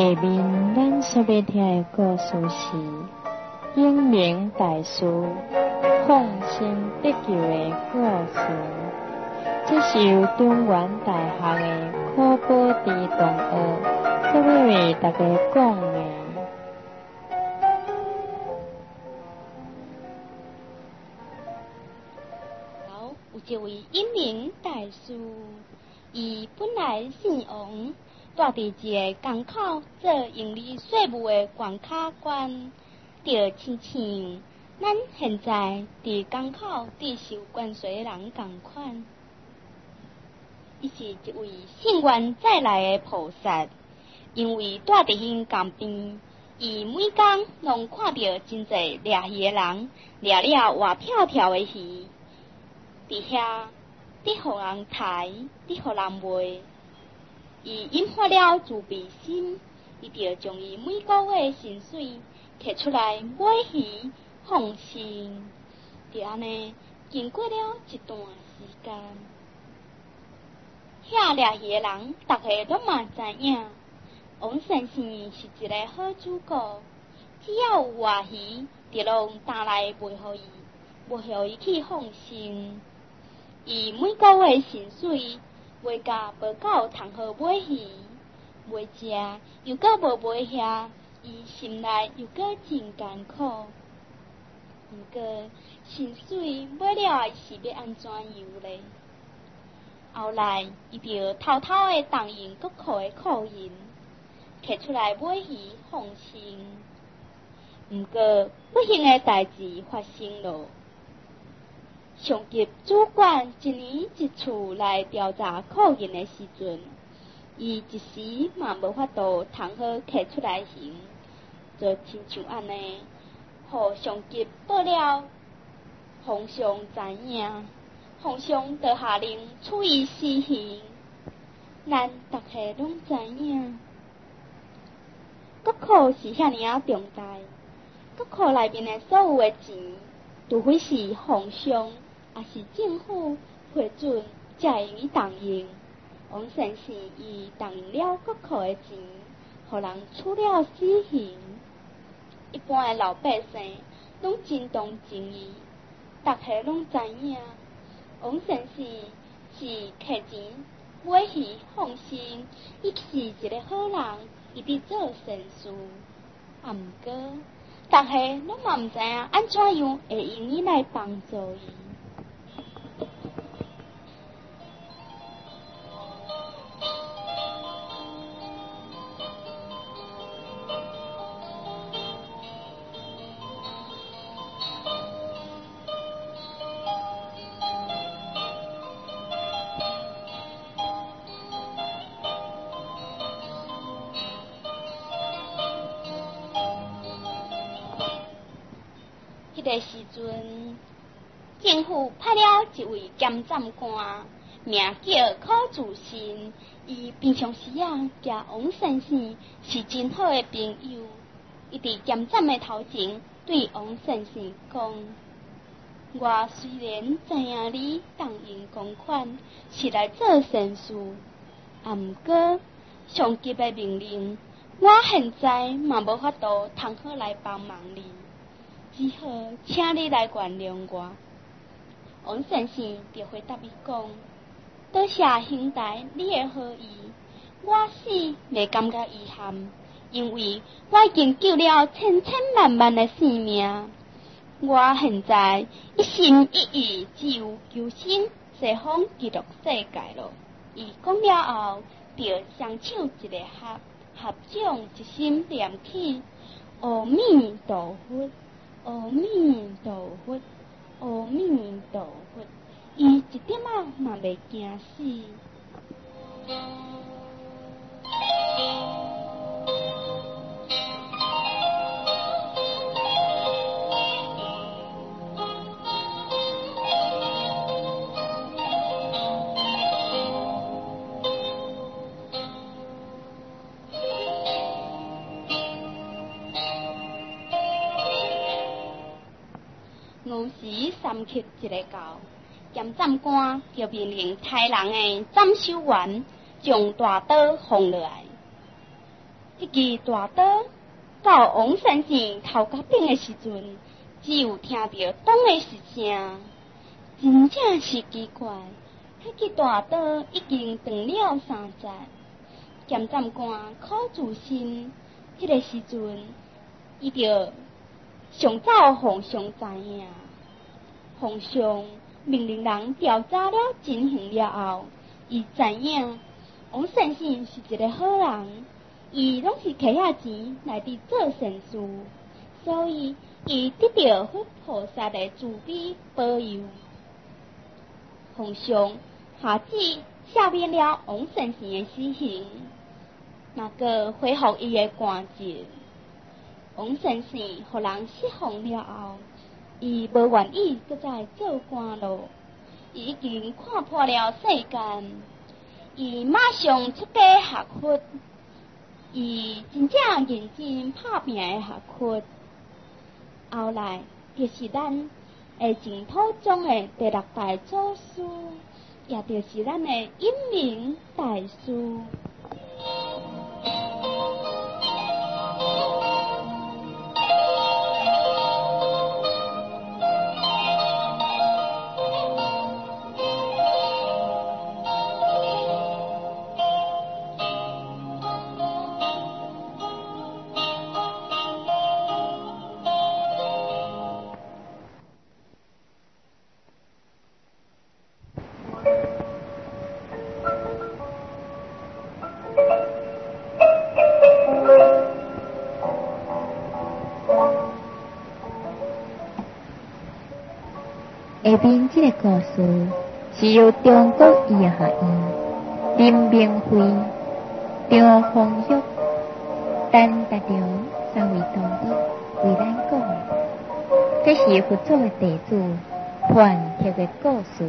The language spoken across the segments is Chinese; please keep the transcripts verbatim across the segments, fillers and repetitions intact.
下面咱所要听的故事是英明大师放生得救的故事。这是由中原大学的柯宝芝同学所要为大家讲的。 好，有一位英明大师，伊本来姓王，住伫一个港口做营利税务的关卡官，就亲像咱现在伫港口伫受关税的人同款。伊是一位信愿再来的菩萨，因为住伫因江边，伊每工拢看到真侪掠鱼的人掠了活跳跳的鱼，伫遐伫互人抬，伫互人卖。伊引发了自卑心，伊就将伊每个月薪水摕出来买鱼放生。就安尼经过了一段时间，遐掠鱼的人，大家拢嘛知影，王先生是一个好主顾，只要有活鱼，就拢担来卖互伊，卖互伊去放生。伊每个月薪水卖甲无够通好买鱼，袂食又搁无买遐，伊心内又搁真艰苦。毋过薪水买了是要安怎游咧？后来伊就偷偷的动用国库的库银，摕出来买鱼放生。毋过不幸的代志发生了。上级主管一年一次来调查库银的时阵，伊一时嘛无法度通好摕出来行，就亲像安尼，互上级报了，皇上知影，皇上就下令处以死刑。咱大家拢知影，国库是遐尔啊重大，国库内面的所有的钱，除非是皇上也是政府批准才会用伊动用。王先生伊动用了国库的钱，互人处了死刑。一般的老百姓拢真同情伊，大家拢知影，王先生是摕钱买鱼放生，伊是一个好人，伊伫做善事。啊，毋过大家拢嘛毋知影安怎样会用伊来帮助伊。迄个时阵，政府派了一位监斩官，名叫柯主信。伊平常时啊，甲王先生是真好的朋友。伊伫监斩的头前，对王先生讲：我虽然知影你动用公款是来做善事，啊，毋过上级的命令，我现在嘛无法度通好来帮忙你。只好请你来原谅我。王先生就回答伊讲：多谢兄台你的好意，我死袂感觉遗憾，因为我已经救了千千万万的生命。我现在一心一意只有求生西方极乐世界了。伊讲了后，就双手一个合，合掌一心念起阿弥陀佛。阿弥陀佛，阿弥陀佛，伊一点仔嘛袂惊死。午时三刻一个到，监斩官就命令杀人的斩首员将大刀放落来。 一支大刀到王先生头壳顶的时阵，只有听到咚的一声，真正是奇怪。迄支大刀已经断了三节，检察官考自身，迄个时阵，伊就上早皇上知影，皇上命令人调查了情形了后，伊知影王先生是一个好人，伊拢是摕遐钱来伫做善事，所以伊得到佛菩萨的慈悲保佑。皇上下旨赦免了王先生的死刑，那个恢复伊的官职。王先生互人释放了后，伊无愿意搁再做官咯，伊已经看破了世间，伊马上出家学佛，伊真正认真拍拼的学佛。后来就是咱的净土宗的第六代祖师，也就是咱的英明大师。 下面这个故事是由中国医学院林明辉、张丰玉、陈达良三位同学为咱讲的，这是佛祖的弟子传贴的故事。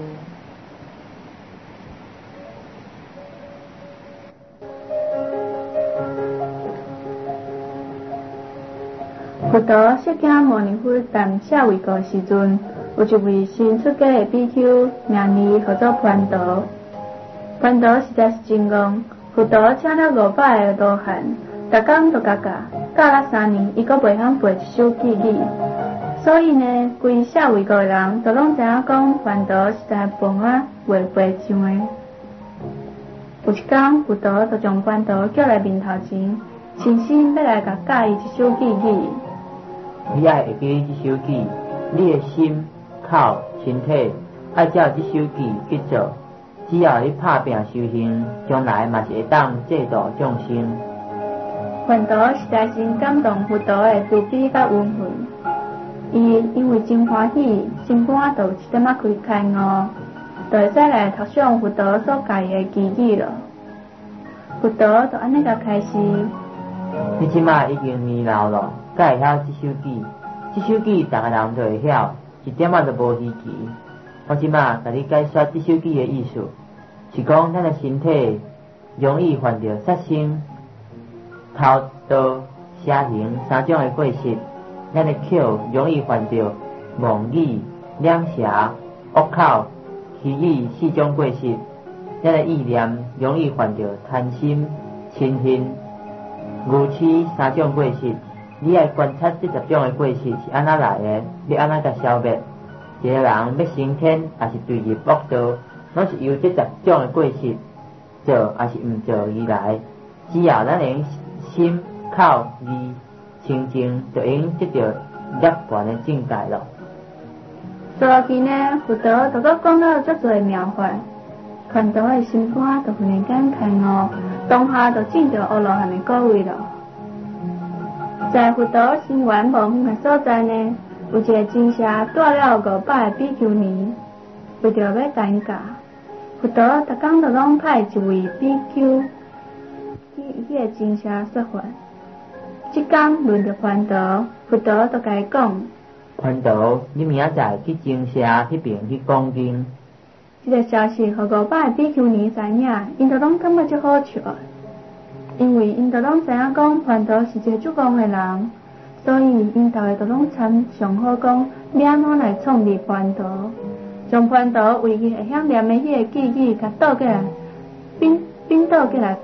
佛陀释迦牟尼佛谈舍卫国时阵，有一位新出家的比丘，名字叫做潘陀。潘陀实在是真戆，佛陀请了五百个罗汉，逐工都教教，教了三年，伊阁袂晓背一首偈语。所以呢，规舍卫国的人都拢知影讲潘陀实在笨啊，袂背上的。有一天，佛陀就将潘陀叫来面头前，诚心要来甲教伊一首偈语。 你爱会记这首偈，你的心、口、身体爱照这首偈去做。只要你拍拼修行，将来嘛是会当济度众生。 潘陀实在是感动佛陀的慈悲甲温顺，伊因为真欢喜，心肝就有一点仔开开悟，就会使来读诵佛陀所教伊的偈语了。佛陀就安尼甲开示： 你即摆已经年老了，才会晓这首偈。这首偈，逐个人都会晓，一点仔都无稀奇。我即摆甲你解说这首偈的意思，是讲咱的身体容易犯着杀生、偷盗、邪行三种的过失；咱的口容易犯着妄语、两舌、恶口、绮语四种过失；咱的意念容易犯着贪心、嗔恨、愚痴三种过失。你爱观察这十种的过失是安怎来的，要安怎甲消灭。一个人要升天，也是坠入恶道，拢是由这十种的过失做，也是毋做而来。只要咱能心、口、意清净，就已经得到涅槃的境界了。 所以呢，佛陀就搁讲了足侪的妙法，看到的心肝就忽然间开悟，当下就证到阿罗汉的果位了。在佛陀身缘无远的所在呢，有一个精舍带了五百个比丘尼，为着要教因教，佛陀逐工就拢派一位比丘去迄个精舍说法。即天轮着潘陀，佛陀就甲伊讲： 潘陀，你明仔载去精舍迄边去讲经。 这个消息互五百个比丘尼知影，因就拢感觉足好笑。因为因都拢知影讲潘陀是一个足戆的人，所以因逐个都拢参上好讲要安怎来创立潘陀，将潘陀唯一会晓念的迄个偈语，甲倒过来，并并倒过来讲。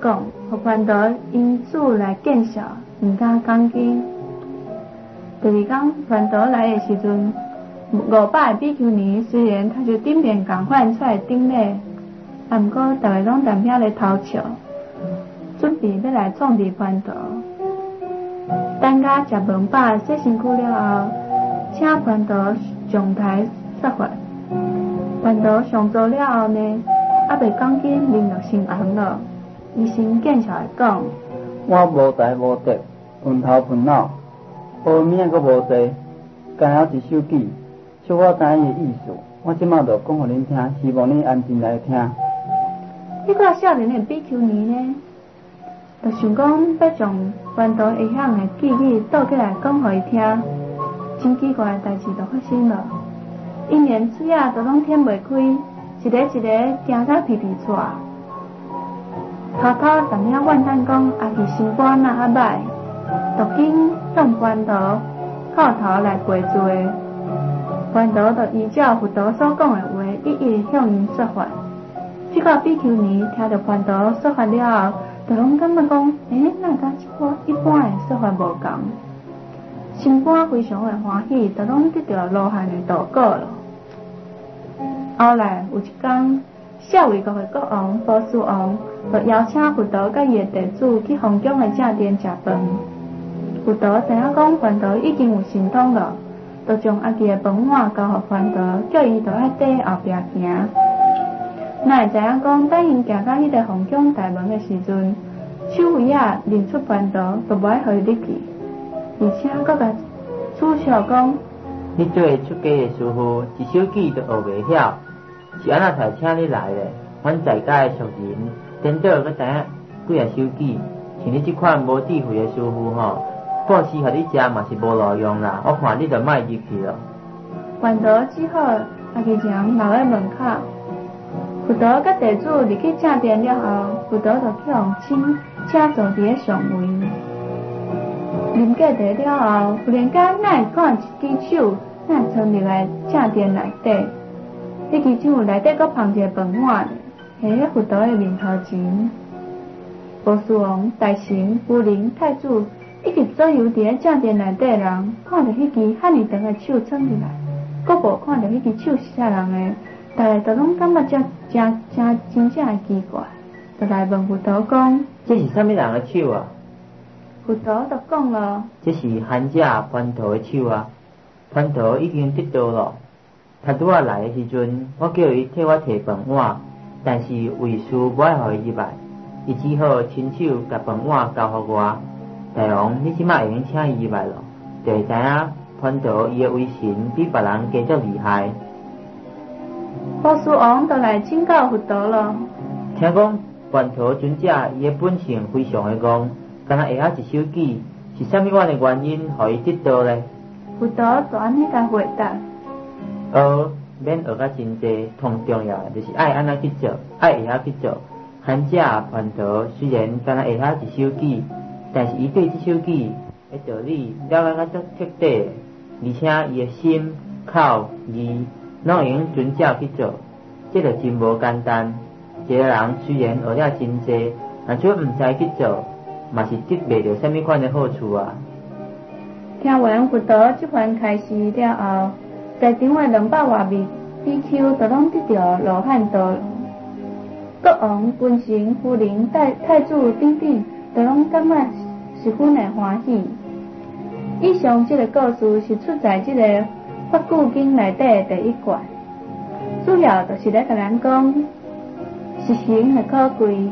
互传道因主来见笑，毋敢讲经。第二天传道来的时阵，五百比丘尼虽然他就顶面共款出来顶礼，啊，毋过逐个拢踮遐咧偷笑，准备要来创治传道。等甲食饭饱、洗身躯了后，请传道上台说法。传道上座了后呢，还袂讲紧，面就先红了。伊先见笑来讲： 我无才无德，昏头昏脑，无名阁无济，干了一首偈，小我知影伊的意思。我即马就讲互恁听，希望恁安静来听。 迄个少年的比丘尼呢，就想讲要将传道会晓的记忆倒起来讲互伊听，真奇怪的代志就发生了。因连水啊都拢舔袂开，一个一个惊甲皮皮喘，偷偷踮遐怨叹讲阿弟心肝哪遐歹，就紧向传道叩头来陪罪。传道就依照佛陀所讲的话，一一向因说法。这个比丘尼听到传道说法了后，就拢感觉讲，诶，哪甲一般的说法无共，心肝非常的欢喜，就拢得到罗汉的度果了。后来有一天，舍卫国的国王波斯王就邀请佛陀甲伊的弟子去皇宫的正殿食饭。佛陀知影讲传道已经有神通了，就将阿弟的饭碗交互传道，叫伊就爱伫后壁行。哪会知影讲，等因行到迄个皇宫大门的时阵，守卫仔认出传道，就无爱互伊入去，而且佫甲取笑讲： 你做出家的师傅，一首偈都学袂晓，是安怎才请你来咧？阮在家的俗人，颠倒佫知影几啊首偈，像你即款无智慧的师傅吼，半时互你食嘛是无路用啦。我看你就莫入去咯。 传道只好阿吉娘留在门口。佛陀甲弟子入去正殿了后，佛陀就去互请请坐伫咧上位。啉过茶了后，忽然间哪会看一支手，哪会藏入来正殿内底？迄支手内底佫放一个饭碗，下咧佛陀的面头前。波斯王、大臣、夫人、太子以及所有伫咧正殿内底的人，看到迄支遐尼长的手藏入来，佫无看到迄支手是啥人的。大家都拢感觉真真真真正的奇怪，就来问佛陀讲： 这是啥物人的手啊？ 佛陀就讲了： 这是罕者蟠桃的手啊！蟠桃已经得到了。他拄仔来的时阵，我叫伊替我摕饭碗，但是为师无爱互伊入来，伊只好亲手甲饭碗交互我。大王，你即摆会用请伊入来咯，就会知影蟠桃伊的威神比别人加足厉害。 波斯王就来请教佛陀了。 听讲蟠桃尊者伊的本性非常的戆，敢若会晓一首偈，是啥物款的原因，互伊得到咧？ 佛陀就安尼甲回答： 学免学甲真济，通重要就是爱安怎去做，爱会晓去做。罕者蟠桃虽然敢若会晓一首偈，但是伊对这首偈的道理了解较足彻底，而且伊的心、口、意拢会用遵照去做，这就真无简单。一个人虽然学了真济，若就毋知去做，嘛是得袂到啥物款的好处啊。 听完佛陀这番开示了后，在场的两百外位比丘都拢得到罗汉道。国王、君臣、夫人、太太子等等，都拢感觉十分的欢喜。以上这个故事是出在这个《法句经》内底的第一卷，主要就是咧甲咱讲，实行的可贵。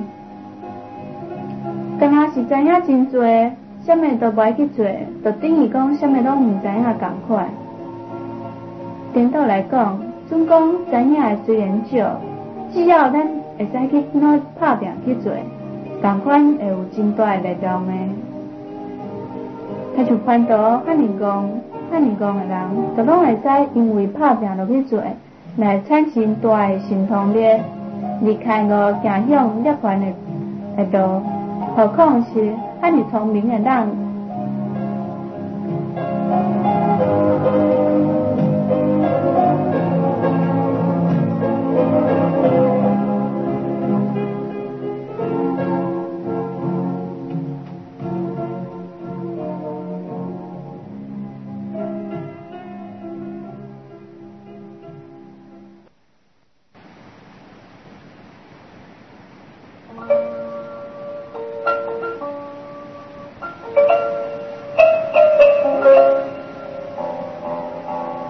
敢若是知影真多，啥物都无爱去做，就等于讲啥物拢毋知影共款。颠倒来讲，总讲知影的虽然少，只要咱会使去努拍拼去做，共款会有真大的力量的。他像传道遐尼戆、遐尼戆的人，就拢会使因为拍拼落去做，来产生大的神通力，而开悟行向涅槃的的道。何况是遐尼聪明的人。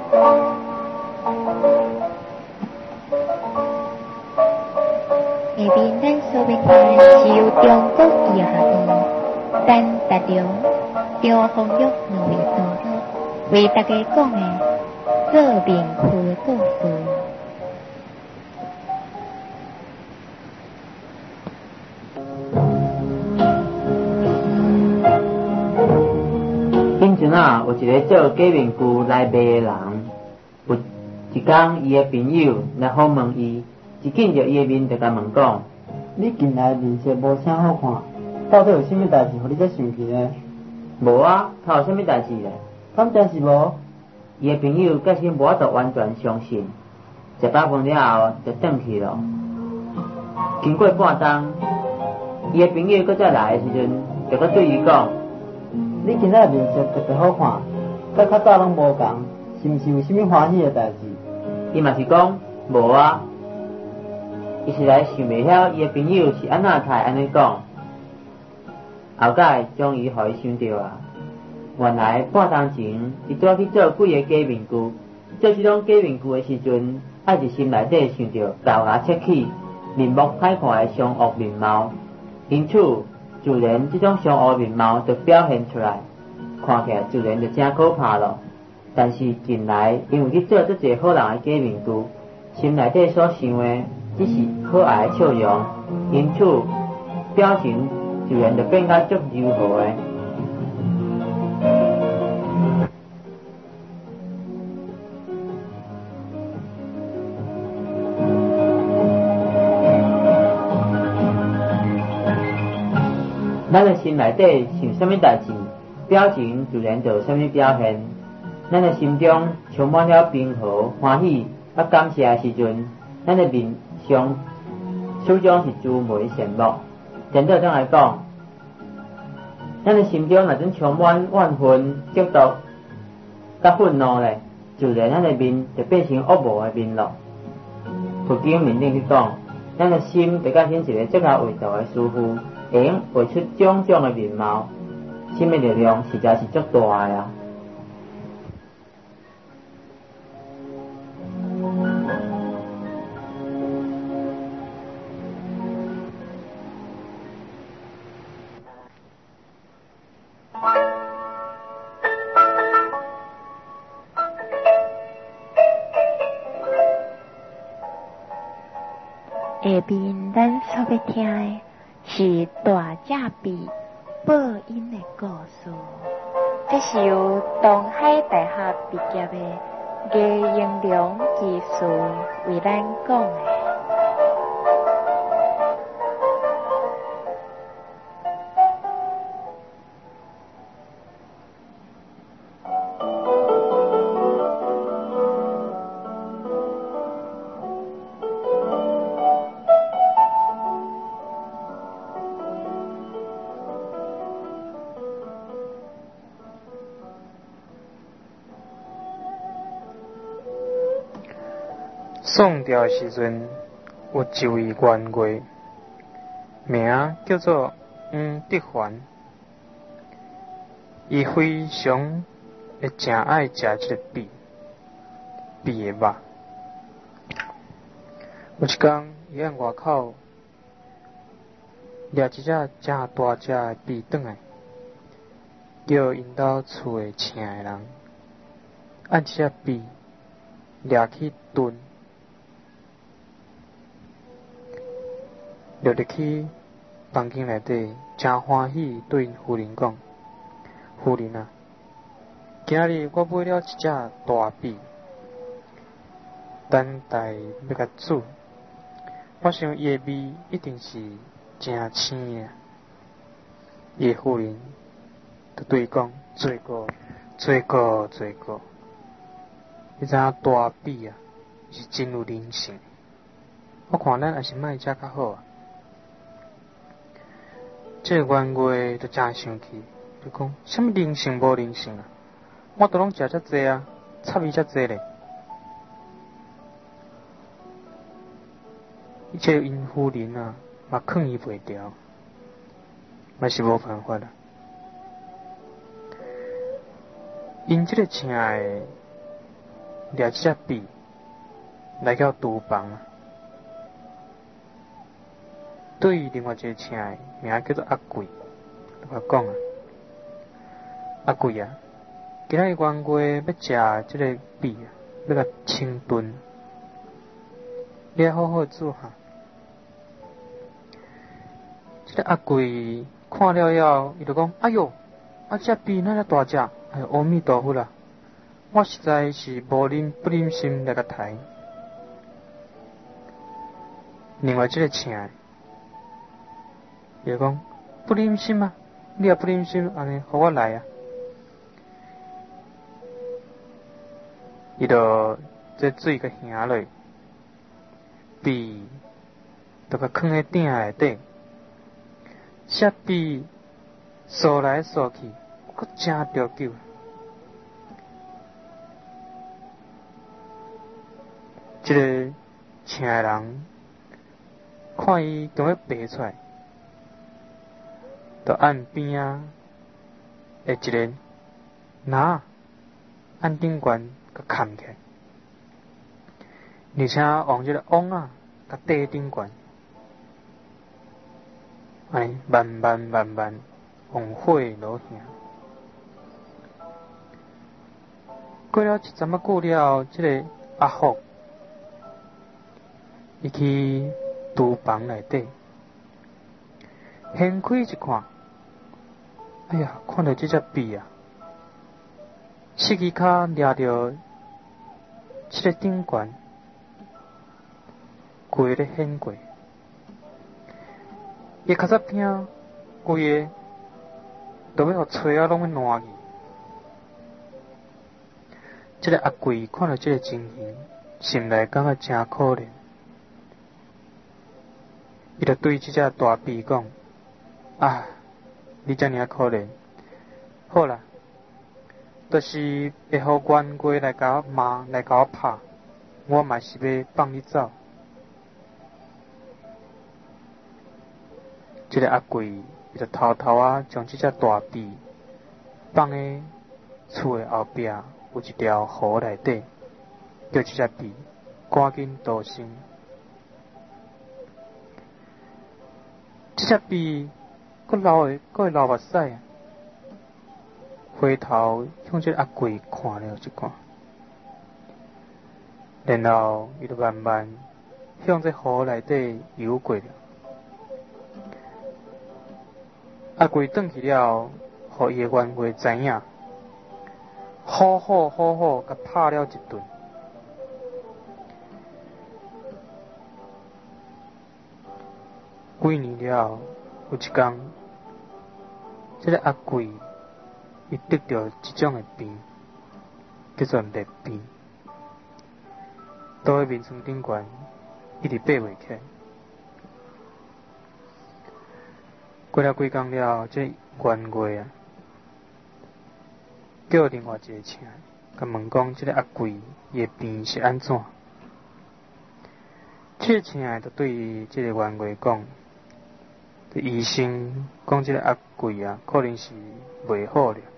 下面咱所面听是由中国医学院陈达中、张丰玉两位导师为大家讲的做面糊的故事。 顶阵啊，有一个做假面具来卖的人，有一天伊的朋友来访问伊，一见着伊的面就甲问讲： 你近来面色无啥好看，到底有啥物代志，互你才生气呢？ 无啊，他有啥物代志咧？ 敢真是无？ 伊的朋友决心无法度完全相信，食饱饭了后就转去了。经过半冬，伊的朋友搁再来的时阵，就搁对伊讲： 你今仔面色特别好看，甲较早拢无共，是毋是有啥物欢喜的代志？ 伊嘛是讲无啊。伊实在想袂晓伊的朋友是安怎才安尼讲，后摆终于互伊想到啊。原来半冬前，伊拄去做几个假面具，做即种假面具的时阵，爱伫心内底想着豆芽切起面目歹看的凶恶面貌，因此自然即种凶恶面貌就表现出来，看起来自然就真可怕咯。但是近来因为去做遮侪好人的假面具，心内底所想的只是可爱的笑容，因此表情自然就变甲足柔和的。咱的心内底想啥物代志，表情自然就有啥物表现。咱的心中充满了平和、欢喜、啊感谢的时阵，咱的面上始终是珠眉善目。简单点来讲，咱的心中若真充满怨恨、嫉妒、甲愤怒咧，自然咱的面就变成恶魔的面咯。佛经面顶去讲，咱的心就甲像一个足够伟大的师傅，会用画出种种的面貌，心的力量实在是足大的啊！ 下边咱所要听的是大只比报恩的故事，这是由东海大学毕业的叶英良技师为咱讲的。 宋朝时阵，有一位员外，名叫做黄德环，伊非常会真爱食这个鳖，鳖的肉。有一天，伊按外口掠一只真大只的鳖转来，叫因兜厝的请的人按这只鳖掠去炖。掠入去房间内底，真欢喜，对因夫人讲：“夫人啊，今日我买了一只大鳖，等待要甲煮。我想伊的味一定是真鲜的。”伊的夫人就对伊讲：“做过，做过，做过。你知影大鳖啊，是真有灵性。我看咱还是莫食较好啊。”这个员外就真生气，就讲：什么灵性无灵性啊？我都拢食遮济啊，插伊遮济咧。伊这因夫人啊，嘛抗伊袂牢，嘛是无办法啦。因这个请的掠即只鳖来到厨房啊。对另外一个请的名叫做阿贵，我讲啊，阿贵啊，今仔日冤家要食即个鳖啊，要甲清炖，你要好好煮哈。即个阿贵看了后，伊就讲：哎哟，啊只鳖哪遮大只？哎哟，阿弥陀佛啦！我实在是无忍不忍心来甲抬。另外即个请的，伊就讲：不忍心啊！你也不忍心，安尼，互我来啊！伊就这水甲行落，鳖就甲囥喺鼎内底。只鳖扫来扫去，佫真着久。即个请的人看伊咁要爬出来，就按边啊，诶一个拿按顶悬甲扛起来，而且往即个网啊，甲缀顶悬。哎，慢慢慢慢往火落行。过了一阵仔久了，即、这个阿福，伊去厨房内底，掀开一看，哎呀，看到即只鳖啊，四只脚抓着即个顶悬，规个掀过。伊较早听，规个都要互吹啊，拢要烂去。即个阿贵看到即个情形，心内感觉真可怜。伊就对即只大鳖讲：啊，你遮尔可怜，好啦，就是会互冤家来甲我骂，来甲我拍，我嘛是要放你走。即个阿贵，伊就偷偷啊将即只大鳖放喺厝的后壁有一条河内底，叫即只鳖赶紧逃生。即只鳖佫流诶，佫会流目屎啊！回头向即个阿贵看了一看，然后伊就慢慢向这河内底游过了。阿贵转去了，互伊个冤家知影，好好好好，甲拍了一顿。几年了，有一天，这个阿贵，伊得到一种的病，叫做热病，倒喺面床顶悬，一直爬袂起来。过了几工了，这冤家啊，叫另外一个请，甲问讲，这个阿贵伊的病是安怎？这个请就对这个冤家讲，这医生讲，这个阿贵啊，可能是袂好了。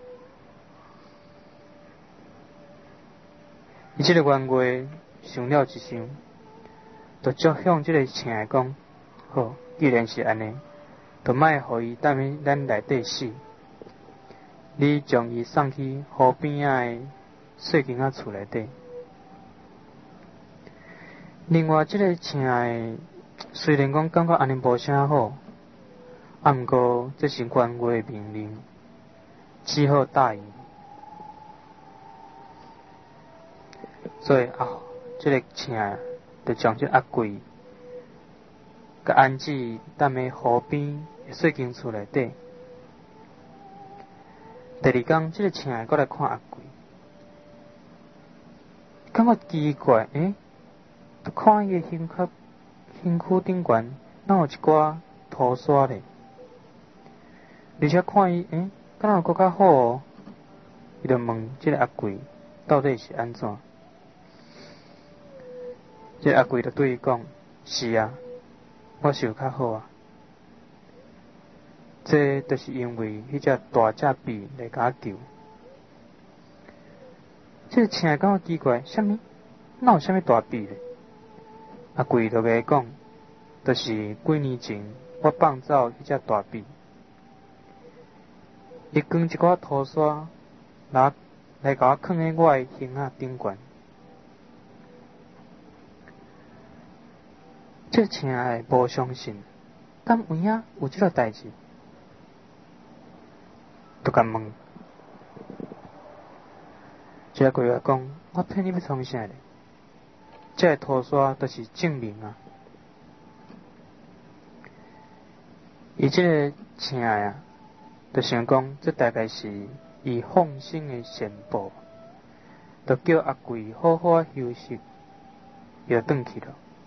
伊这个冤家想了一想，就接向这个请讲，好，既然是安尼。就莫互伊踮喺咱内底死，你将伊送去河边仔诶细间仔厝内底。另外，即个请诶，虽然讲感觉安尼无啥好，啊，毋过这是冤家诶命令，只好答应。所以啊，即、这个请就将即阿贵。甲安置踮喺河边诶细间厝内底。第二天，即个请诶，过来看阿贵，感觉奇怪，诶，就看伊诶身躯身躯顶悬，哪有一寡土沙咧？而且看伊，诶，敢若佫较好哦。伊就问即个阿贵，到底是安怎？即个阿贵就对伊讲：是啊。我是有较好啊，这就是因为迄只大只鳖来甲我救， 这个请感觉奇怪，啥物？哪有啥物大笔咧？阿贵就甲伊讲，就是几年前我放走迄只大笔，伊卷一寡土沙来来甲我囥喺我诶胸仔顶悬。这请诶无相信，敢有影有即个代志？就甲问，这个贵甲讲，我骗你要创啥咧？这个土沙就是证明啊！伊即个请啊，就想讲，这大概是伊放生的宣布，就叫阿贵好好休息，就转去了。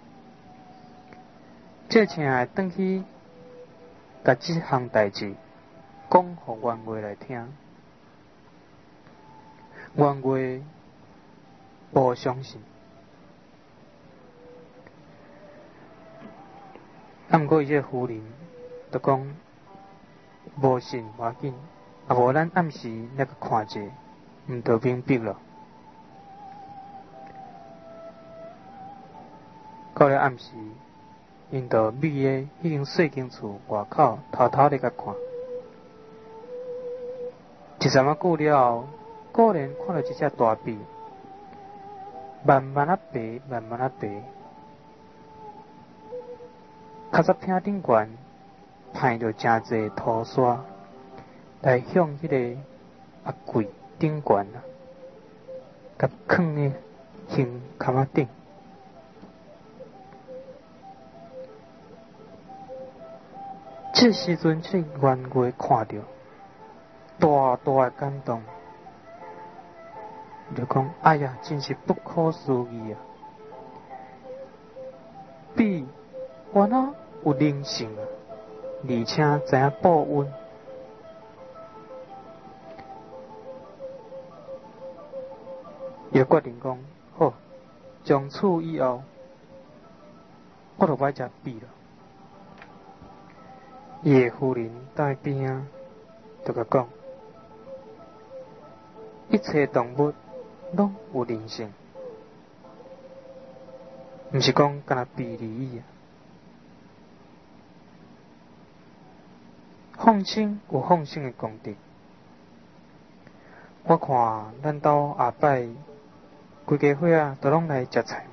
这请啊，转去，甲即项代志讲互员外来听，员外无相信。啊，毋过伊这个夫人就讲无信无要紧，啊无咱暗时来个看者，毋着明白咯。到了暗时，因着秘个迄间细间厝外口偷偷咧甲看，一阵仔久了后，果然看到一只大鱉，慢慢啊爬，慢慢啊爬。较早厅顶悬，派着真侪土沙来向迄个阿贵顶悬啊，甲囥咧胸坎仔顶。这时阵，这员外看着，大大诶感动，就讲：哎呀，真是不可思议啊！比原来有灵性啊，而且知影报恩。伊决定讲：好，从此以后，我就歹食鱉了。伊个夫人在边啊，就甲讲：一切动物拢有灵性，毋是讲干那鱉而已啊。放生有放生的功德，我看咱兜下摆规家伙啊，都拢来食菜。